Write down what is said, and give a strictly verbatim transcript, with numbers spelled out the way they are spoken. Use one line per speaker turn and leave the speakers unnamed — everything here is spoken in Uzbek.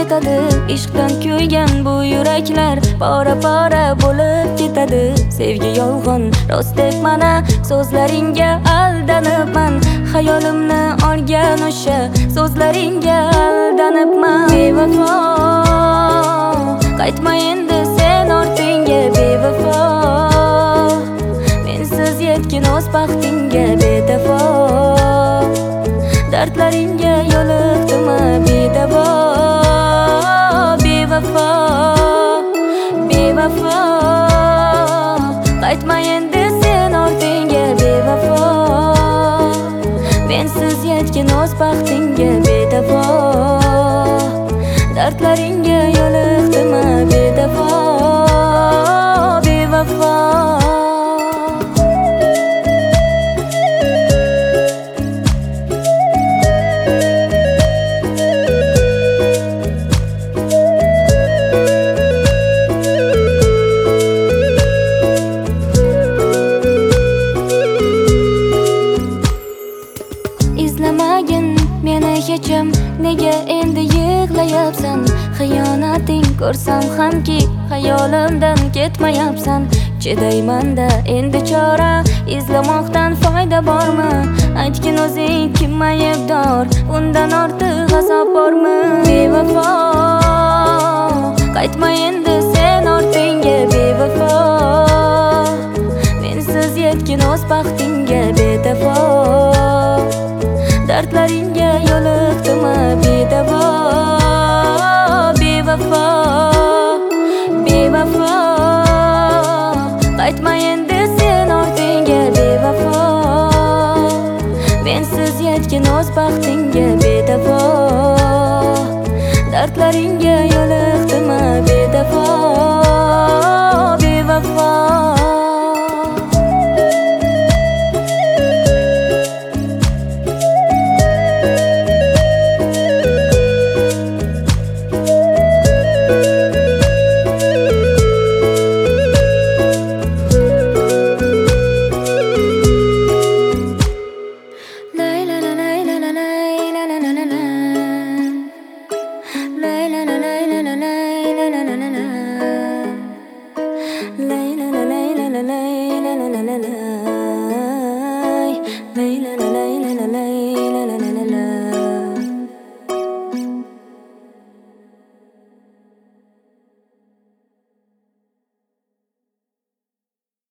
to'xtadi. Ishqdan kuygan bu yuraklar pora pora bo'lib ketadi. Sevgi yolg'on, rost deb mana so'zlaringga aldanibman. Xayolimni olgan o'sha so'zlaringga aldanibman. Bevafo, qaytma endi sen ortingga. Bevafo, mensiz yetgin o'z baxtingga. Bedafo, dardlaringga yo'liqdimi bedavo. Bevafo, bevafo, qaytma endi sen ortingga. Bevafo, mensiz yetgin o'z baxtingga. Bedavo, dardlaringga yo'liqdimi bedavo. Bevafo, izlamagin meni hecham, nega endi yig'layapsan? Xiyonating ko'rsam hamki xayolimdan ketmayapsan. Chidayman-da endi chora, izlamoqdan foyda bormi? Aytgin o'zing kim aybdor, undan ortiq azob bormi? Bevafo, qaytma endi sen ortingga. Bevafo, mensiz yetgin o'z baxtingga. Bedavo, dardlaringga yo'liqdimi bedavo. Bevafo, bevafo, qaytma endi sen ortingga. Bevafo, mensiz yetgin o'z baxtingga. Bedavo, dardlaringga